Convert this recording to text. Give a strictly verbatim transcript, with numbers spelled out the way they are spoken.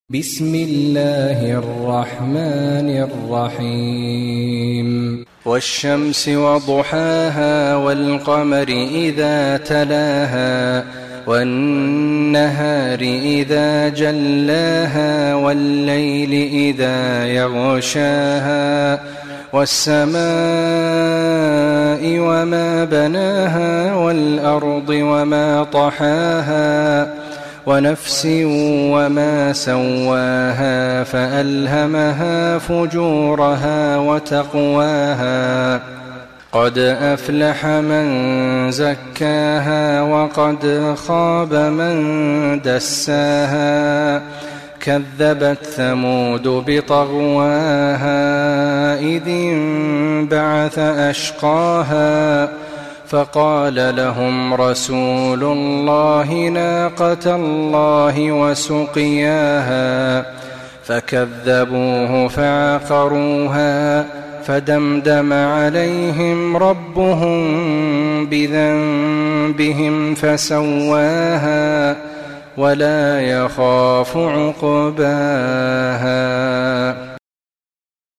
بسم الله الرحمن الرحيم والشمس وضحاها والقمر إذا تلاها والنهار إذا جلاها والليل إذا يغشاها والسماء وما بناها والأرض وما طحاها ونفس وما سواها فألهمها فجورها وتقواها قد أفلح من زكاها وقد خاب من دساها كذبت ثمود بطغواها إذ انبعث أشقاها فقال لهم رسول الله ناقة الله وسقياها فكذبوه فعقروها فدمدم عليهم ربهم بذنبهم فسواها ولا يخاف عقباها.